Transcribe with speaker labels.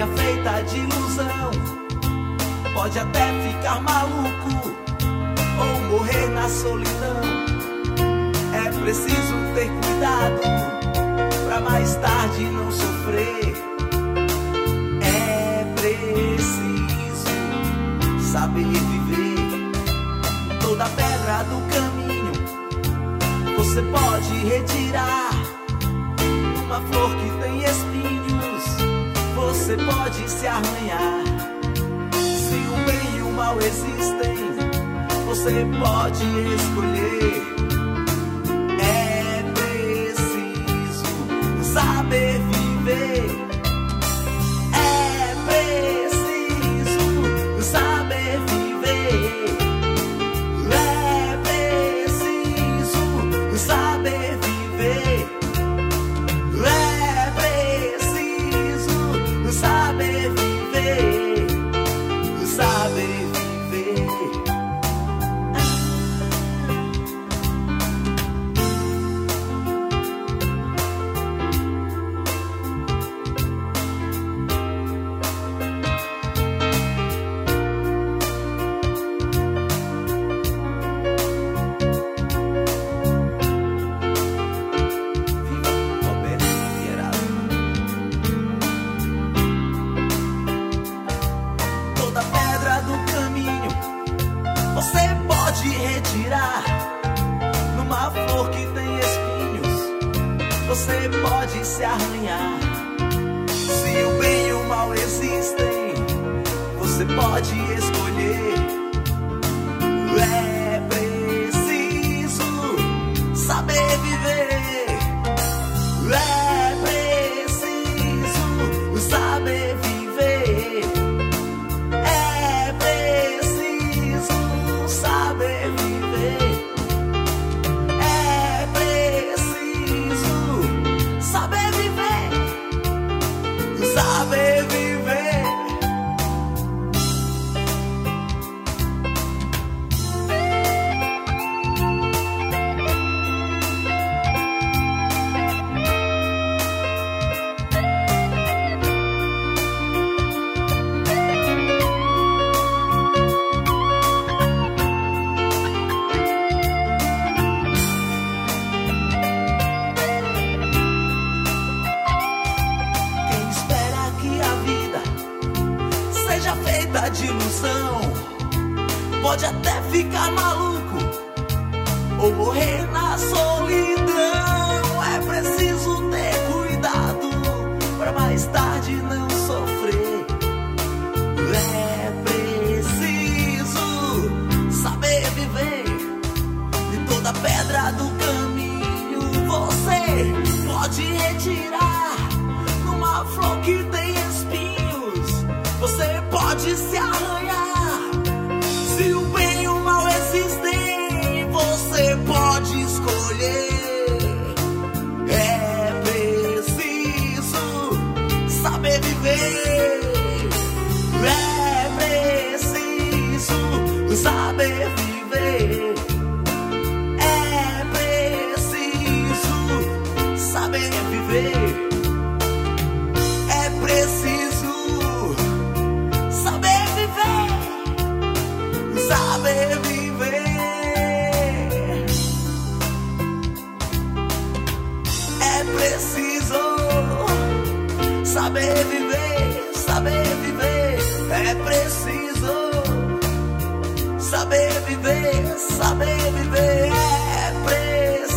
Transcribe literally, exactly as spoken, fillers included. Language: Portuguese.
Speaker 1: seja feita de ilusão. Pode até ficar maluco ou morrer na solidão. É preciso ter cuidado pra mais tarde não sofrer. É preciso saber viver. Toda pedra do caminho você pode retirar. Uma flor que tem espinhos você pode se arranhar. Se o bem e o mal existem, você pode escolher. É preciso saber viver. É preciso saber viver. É preciso saber viver. É preciso saber viver. Saber viver. Retirar numa flor que tem espinhos, você pode se arranhar. Se o bem e o mal existem, você pode escolher. É preciso saber viver. É preciso saber viver. É preciso saber viver. É preciso saber viver. Saber viver. De ilusão, pode até ficar maluco ou morrer na solidão. É preciso ter cuidado pra mais tarde não sofrer. É preciso saber viver. De toda pedra do caminho você pode retirar. Numa flor que tem espinhos, você pode se arranhar. Se o bem e o mal existem, você pode escolher. É preciso saber viver. É preciso saber viver. É preciso saber viver. É preciso saber viver. Saber viver. É preciso saber viver. Saber viver. É preciso saber viver. Saber viver. É preciso